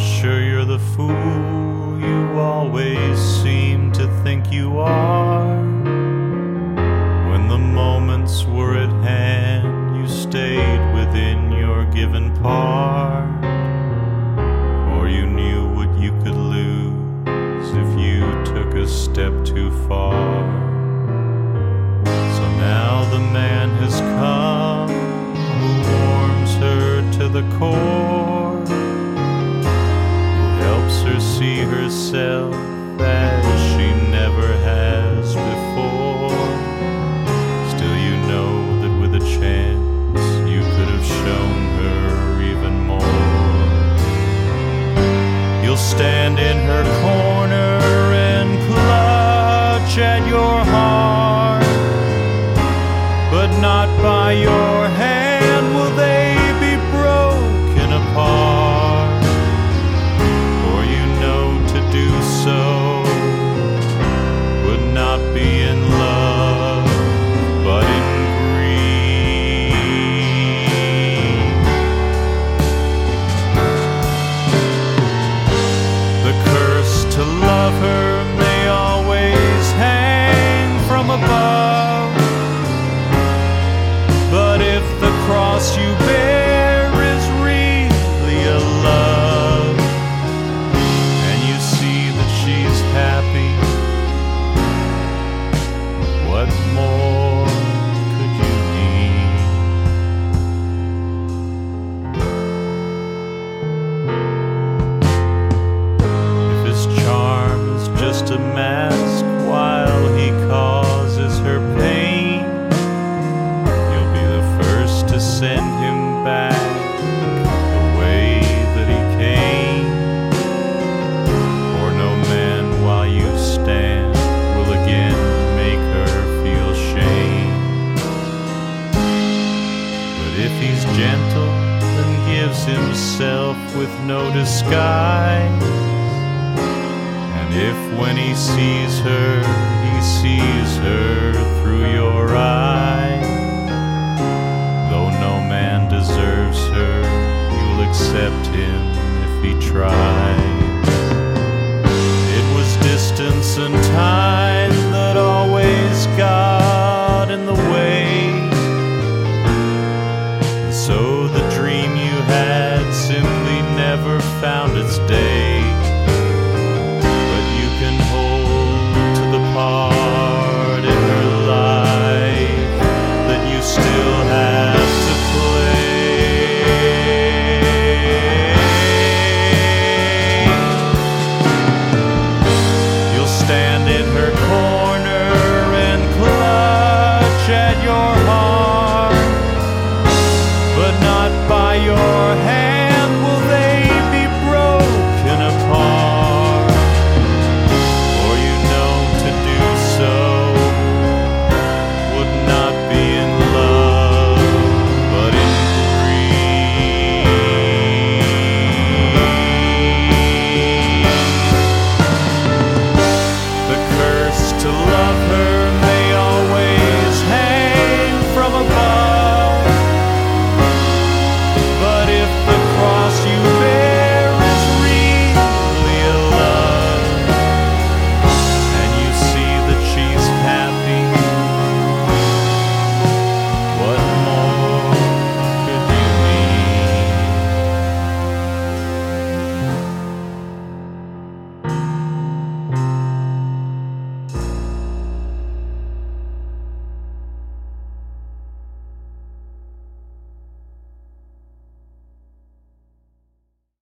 sure you're the fool you always seem to think you are. When the moments were at hand, you stayed within your given part, for you knew what you could lose if you took a step too far. So now the man has come who warms her to the core, who helps her see herself as she never has before. Still you know that with a chance you could have shown her even more. You'll stand in her corner and clutch at your heart, but not by your hand will they be broken apart. For you know to do so would not be in love, but in greed. The curse to love her may always hang from above, but if the cross you bear is really a love, and you see that she's happy, what more could you need? If his charm is just a mask while he causes her pain, you'll be the first to send him back the way that he came. For no man while you stand will again make her feel shame. But if he's gentle and gives himself with no disguise, and if when he sees her through your eyes, though no man deserves her, you'll accept him if he tries. It was distance and time that always got in the way, and so the dream you had simply never found its day.